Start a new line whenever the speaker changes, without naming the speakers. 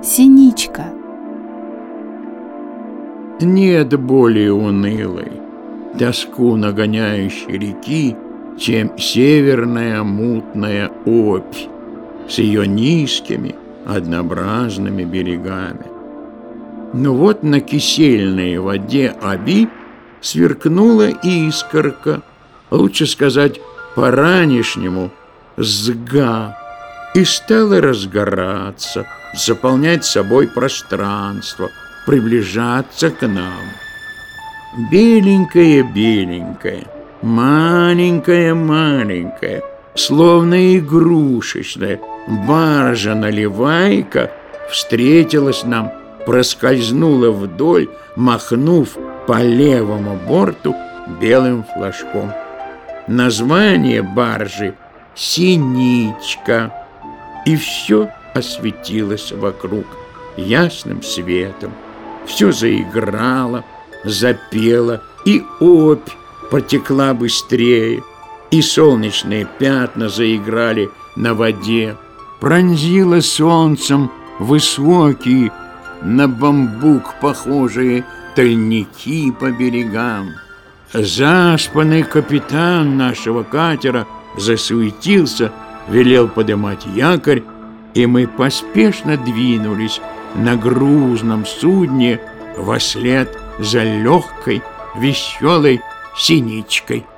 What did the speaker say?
Синичка.
Нет более унылой, тоску нагоняющей реки, чем северная мутная Обь с ее низкими однообразными берегами. Но вот на кисельной воде Оби сверкнула искорка, лучше сказать по-ранешнему «зга», и стала разгораться, заполнять собой пространство, приближаться к нам. Беленькая-беленькая, маленькая-маленькая, словно игрушечная баржа-наливайка встретилась нам, проскользнула вдоль, махнув по левому борту белым флажком. Название баржи — «Синичка», и все осветилось вокруг ясным светом. Все заиграло, запело, и Обь потекла быстрее, и солнечные пятна заиграли на воде. Пронзило солнцем высокие, на бамбук похожие тальники по берегам. Заспанный капитан нашего катера засуетился, велел подымать якорь, и мы поспешно двинулись на грузном судне вслед за легкой, веселой Синичкой.